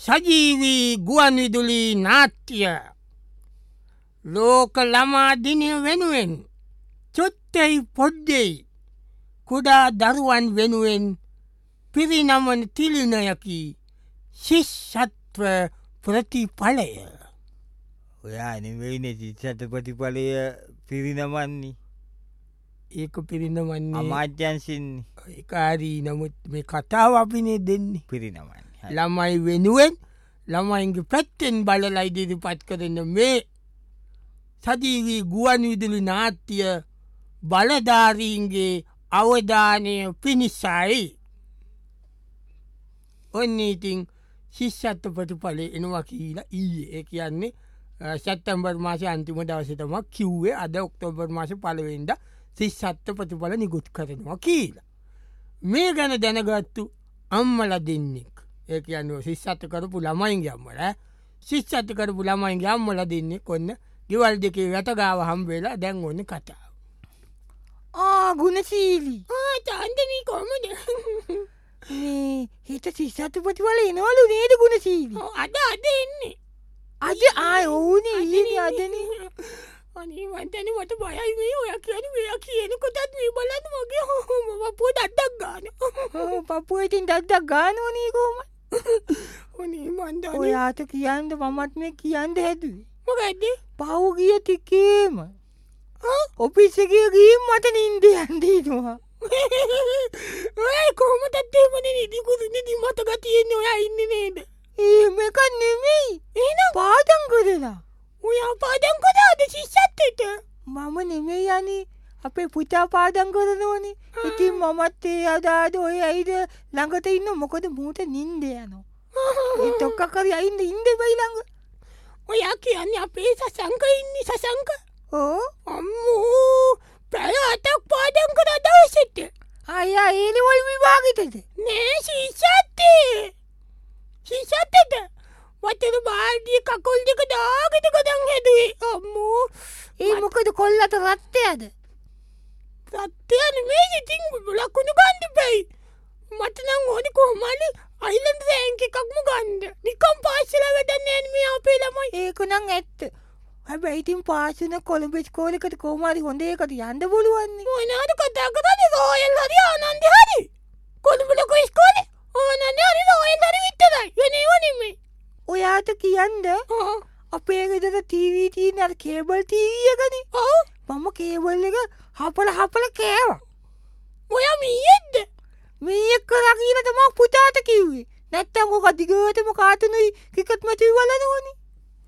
සජීවී ගුවන්විදුලි නාට්‍ය ලෝක ළමා දිනය වෙනුවෙන් චොත්තැයි පොඩ්ඩෙයි කුඩා දරුවන් වෙනුවෙන් පිරිනමන තිලිනයකි ශිෂ්‍යත්ව ප්‍රතිඵලය. ඔයා නෙවෙයිනේ ශිෂ්‍යත්ව ප්‍රතිඵලය පිරිනමන්නේ. ඒක පිරිනමන්නේ අමාත්‍යංශින්නේ. ඒකාරී නමුත් මේ කතාව අපිනේ දෙන්නේ පිරිනමන්නේ. ළමයි වෙනුවෙන් ළමයින්ගේ පැත්තෙන් බලලා ඉදිරිපත් කරන මේ සජීවී ගුවන්විදුලි නාට්‍ය බලධාරීන්ගේ අවධානය පිණිසයි. ඔන්න ඉතින් ශිෂ්‍යත්ව ප්‍රතිඵලය එනවා කියලා ඊයේ. ඒ කියන්නේ සැප්තැම්බර් මාසේ අන්තිම දවසේ තමයි කිව්වේ අද ඔක්තෝබර් මාසේ 1 වෙනිදා ශිෂ්‍යත්ව ප්‍රතිඵල නිකුත් කරනවා කියලා. මේ ගැන දැනගත්තු අම්මලා දෙන්නෙක්. ඒ කියන්නේ ශිෂ්‍යත්ව කරපු ළමයින්ගේ අම්මලා ශිෂ්‍යත්ව කරපු ළමයින්ගේ අම්මලා දෙන්නෙක් ඔන්න ගෙවල් දෙකේ වැට ගාව හම්බ වෙලා දැන් ඕනේ කතාව. ගුණශීලී. චන්දනී කොහමද? මේ හිත ශිෂ්‍යත්ව ප්‍රතිඵල එනවලු නේද ගුණශීලී? අද එන්නේ. අද ඕනේ ඊයේ අදනේ. අනේ මන්දනේ මට බයයි මේ ඔයා කියනකොටත් මේ බලන්න මගේ පපුව දඩක් ගන්න. පපුව ඉතින් දඩක් ගන්නවනේ කොහොමද? අනේ මන්දනේ ඔයාට කියන්න මමත් මේ කියන්න හැදුවේ. මොකද්ද? පහුගිය ටිකේම ඔෆිස් එකේ ගිහින් මට නිින්ද යන්දිනවා. ඔය කොහොමද දෙමනේ නිදි මතක තියෙන්නේ ඔයා ඉන්නේ නේද? මේක නෙමෙයි. එහෙනම් පාඩම් කරලා. ඔයා පාඩම් කරාද ශිෂ්‍යත්වෙට? මම නෙමෙයි යන්නේ. අපේ පුතා පාඩම් කරනෝනේ. ඉතින් මමත් ඒ අදාද ඔය ඇයිද ළඟට ඉන්න මොකද මූට නිින්ද යනවා. ඒ තොක්ක කරි අයින්ද ඉන්න බයි ළඟ. ඔයා කියන්නේ අපේ සසංක ඉන්නේ සසංක? ඕ අම්මෝ පැය 8ක් පාඩම් කරා දවසෙට. අයියා ඒ ලෙවල් විභාගෙටද? නෑ ශිෂ්‍යත්වෙට. වතර බාල්දිය කකුල් දෙක දාගෙන ගොඩන් හැදුවේ. අම්මෝ ඒ මොකද කොල්ලට රත්තයද? රත්තය නෙමෙයි ඉතින් ලකුණු ගන්න බෑ. මට නම් ඕනේ කොහොම හරි අයිලන්ඩ් රෑන්ක් එකක්ම ගන්න. නිකම් පාසල වැඩක් නෑ මේ අපේ ළමයි. ඒක නම් ඇත්ත. හැබැයි ඉතින් පාස් වෙන කොළඹ ඉස්කෝලේකට කොහොම හරි හොඳ එකට යන්න බලුවන් නේ. මොනවාද කතා කරන්නේ? රෝයල් හරි ආනන්ද හරි. කොළඹ ලොකු ඉස්කෝලේ ආනන්ද හරි රෝයල් හරි විතරයි. වෙනේව නෙමෙයි. ඔයාට කියන්න අපේ ගෙදර ටීවී තියෙන අර කේබල් ටීවී එකනේ. ඔව්. මම කේබල් එක හපලා කෑවා. ඔයා මීයේද? මීයක් කරා කියලා තමයි පුතාට කිව්වේ. නැත්තම් ඔක දිගටම කාටුනුයි ක්‍රිකට් මැච් බලනෝනේ.